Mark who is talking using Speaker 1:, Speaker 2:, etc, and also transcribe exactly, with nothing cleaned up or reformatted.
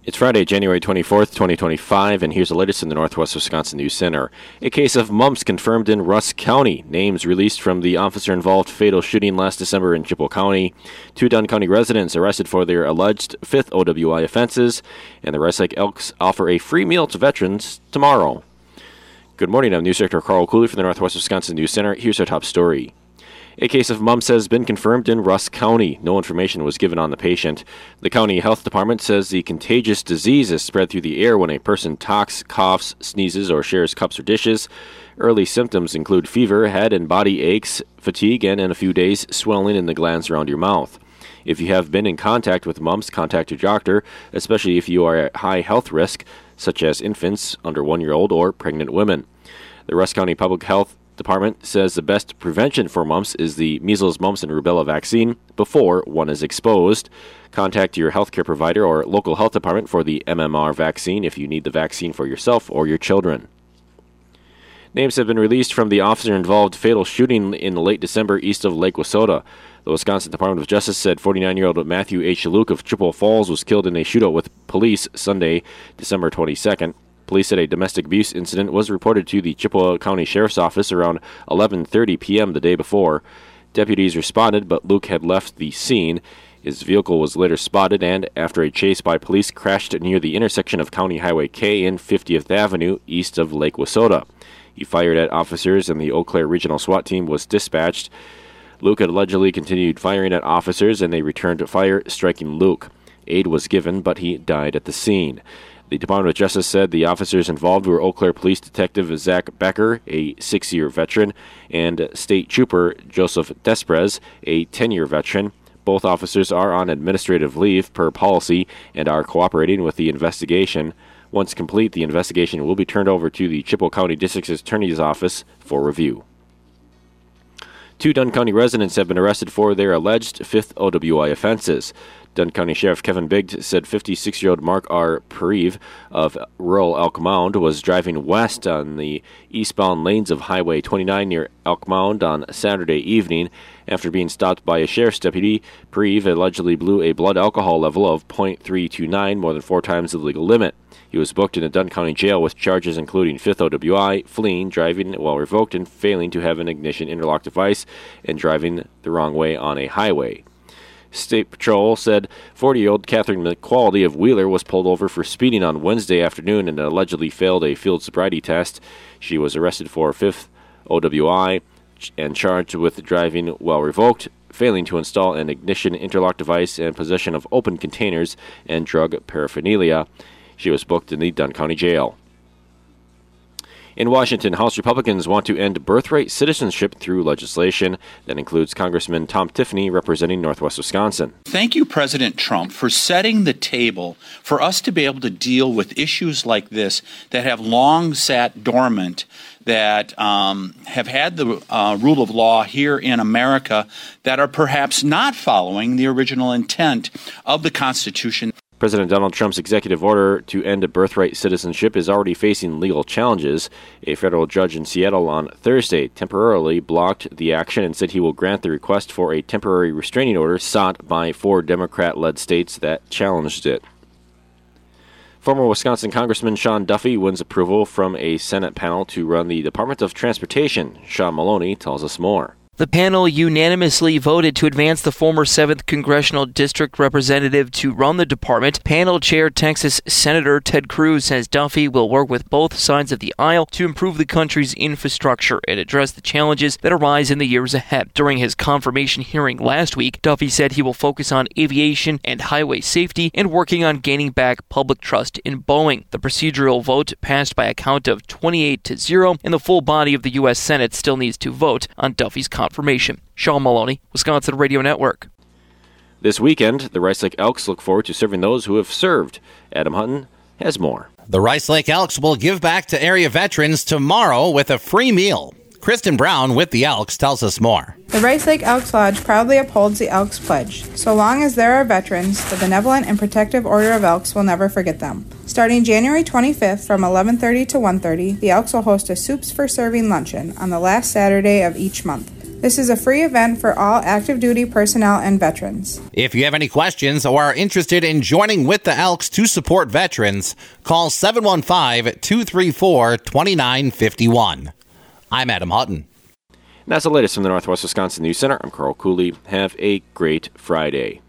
Speaker 1: It's Friday, January twenty-fourth, twenty twenty-five, and here's the latest in the Northwest Wisconsin News Center. A case of mumps confirmed in Rusk County. Names released from the officer-involved fatal shooting last December in Chippewa County. Two Dunn County residents arrested for their alleged fifth O W I offenses, and the Rice Lake Elks offer a free meal to veterans tomorrow. Good morning, I'm News Director Carl Cooley from the Northwest Wisconsin News Center. Here's our top story. A case of mumps has been confirmed in Rusk County. No information was given on the patient. The county health department says the contagious disease is spread through the air when a person talks, coughs, sneezes, or shares cups or dishes. Early symptoms include fever, head and body aches, fatigue, and in a few days, swelling in the glands around your mouth. If you have been in contact with mumps, contact your doctor, especially if you are at high health risk, such as infants under one year old or pregnant women. The Rusk County Public Health Department says the best prevention for mumps is the measles, mumps, and rubella vaccine before one is exposed. Contact your healthcare provider or local health department for the M M R vaccine if you need the vaccine for yourself or your children. Names have been released from the officer-involved fatal shooting in late December east of Lake Wissota. The Wisconsin Department of Justice said forty-nine-year-old Matthew H. Luke of Chippewa Falls was killed in a shootout with police Sunday, December twenty-second. Police said a domestic abuse incident was reported to the Chippewa County Sheriff's Office around eleven thirty p.m. the day before. Deputies responded, but Luke had left the scene. His vehicle was later spotted and, after a chase by police, crashed near the intersection of County Highway K and fiftieth Avenue, east of Lake Wissota. He fired at officers, and the Eau Claire Regional SWAT team was dispatched. Luke had allegedly continued firing at officers, and they returned fire, striking Luke. Aid was given, but he died at the scene. The Department of Justice said the officers involved were Eau Claire Police Detective Zach Becker, a six-year veteran, and State Trooper Joseph Desprez, a ten-year veteran. Both officers are on administrative leave per policy and are cooperating with the investigation. Once complete, the investigation will be turned over to the Chippewa County District Attorney's Office for review. Two Dunn County residents have been arrested for their alleged fifth O W I offenses. Dunn County Sheriff Kevin Biggs said fifty-six-year-old Mark R. Perive of rural Elk Mound was driving west on the eastbound lanes of Highway twenty-nine near Elk Mound on Saturday evening. After being stopped by a sheriff's deputy, Perive allegedly blew a blood alcohol level of point three two nine, more than four times the legal limit. He was booked in the Dunn County Jail with charges including fifth O W I, fleeing, driving while revoked, and failing to have an ignition interlock device, and driving the wrong way on a highway. State Patrol said forty-year-old Catherine McQuality of Wheeler was pulled over for speeding on Wednesday afternoon and allegedly failed a field sobriety test. She was arrested for fifth O W I and charged with driving while revoked, failing to install an ignition interlock device, and possession of open containers and drug paraphernalia. She was booked in the Dunn County Jail. In Washington, House Republicans want to end birthright citizenship through legislation. That includes Congressman Tom Tiffany representing Northwest Wisconsin.
Speaker 2: Thank you, President Trump, for setting the table for us to be able to deal with issues like this that have long sat dormant, that um, have had the uh, rule of law here in America, that are perhaps not following the original intent of the Constitution.
Speaker 1: President Donald Trump's executive order to end birthright citizenship is already facing legal challenges. A federal judge in Seattle on Thursday temporarily blocked the action and said he will grant the request for a temporary restraining order sought by four Democrat-led states that challenged it. Former Wisconsin Congressman Sean Duffy wins approval from a Senate panel to run the Department of Transportation. Sean Maloney tells us more.
Speaker 3: The panel unanimously voted to advance the former seventh Congressional District representative to run the department. Panel Chair Texas Senator Ted Cruz says Duffy will work with both sides of the aisle to improve the country's infrastructure and address the challenges that arise in the years ahead. During his confirmation hearing last week, Duffy said he will focus on aviation and highway safety and working on gaining back public trust in Boeing. The procedural vote passed by a count of twenty-eight to zero, and the full body of the U S Senate still needs to vote on Duffy's confirmation. Confirmation. Sean Maloney, Wisconsin Radio Network.
Speaker 1: This weekend, the Rice Lake Elks look forward to serving those who have served. Adam Hutton has more.
Speaker 4: The Rice Lake Elks will give back to area veterans tomorrow with a free meal. Kristen Brown with the Elks tells us more.
Speaker 5: The Rice Lake Elks Lodge proudly upholds the Elks Pledge. So long as there are veterans, the Benevolent and Protective Order of Elks will never forget them. Starting January twenty-fifth from eleven thirty to one thirty, the Elks will host a Soups for Serving luncheon on the last Saturday of each month. This is a free event for all active duty personnel and veterans.
Speaker 4: If you have any questions or are interested in joining with the Elks to support veterans, call seven one five, two three four, two nine five one. I'm Adam Hutton.
Speaker 1: And that's the latest from the Northwest Wisconsin News Center. I'm Carl Cooley. Have a great Friday.